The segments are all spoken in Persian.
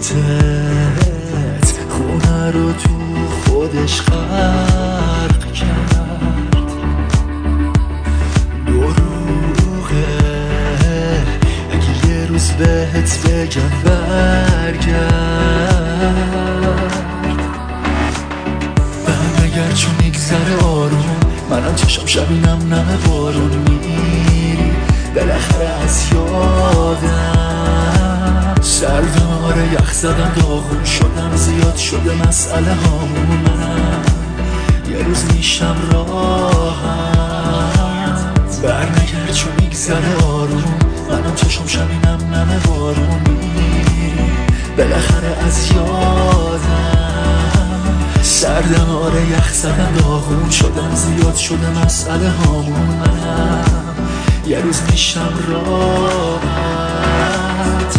صورتت خونه رو تو خودش غرق کرد. دروغه اگه یه روز بهت بگم برگرد چون میگذره آروم، منم چشم شبینم نمه بارون میری بالاخره از یادم. سردم آره یخ زدم داغون شدم زیاد شده مسئله هامون، منم یه روز میشم راحت. برنگرد چون میگذره آروم، منم چشم شبینم نمه بارون میری بالاخره از یادم. سردم آره یخ زدم داغون شدم زیاد شده مسئله هامون، منم یه روز میشم راحت.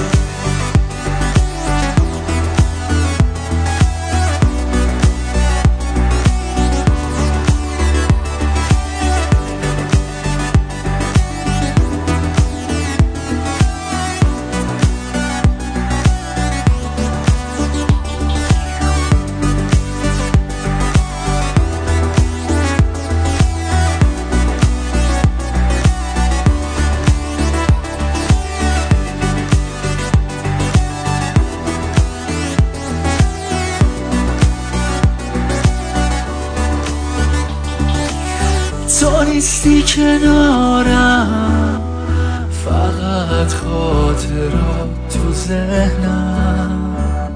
تو نیستی کنارم، فقط خاطرات تو ذهنم.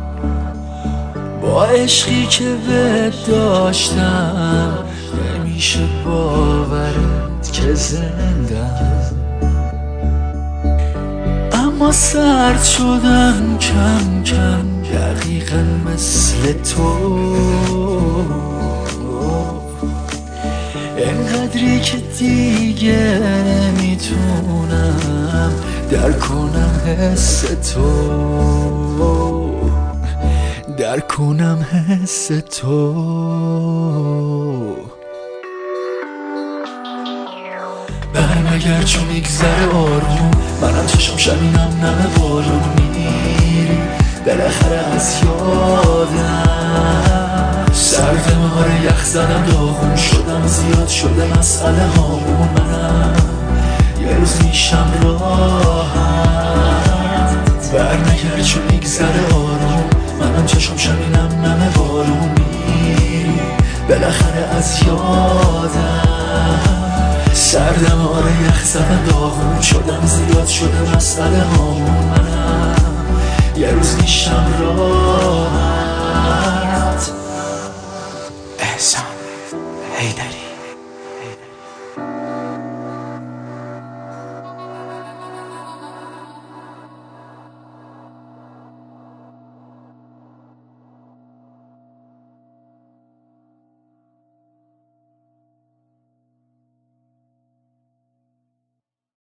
با عشقی که بهت داشتم نمیشه باورت که زندم. اما سرد شدم کم کم دقیقا مثل تو، اینقدری که دیگه نمیتونم درک کنم حس تو، درک کنم حس تو. برنگرد چون میگذره آروم، منم چشم شبینم نمه بارون میری بالاخره از یادم. سردم آره یخ زدم داغون شدم زیاد شده مسئله هامون، منم یه روز میشم راحت. برنگرد چون میگذره آروم، منم چشم شبینم نمه بارون میری بالاخره از یادم. سردم آره یخ زدم داغون شدم زیاد شده مسئله هامون، منم یه روز میشم راحت.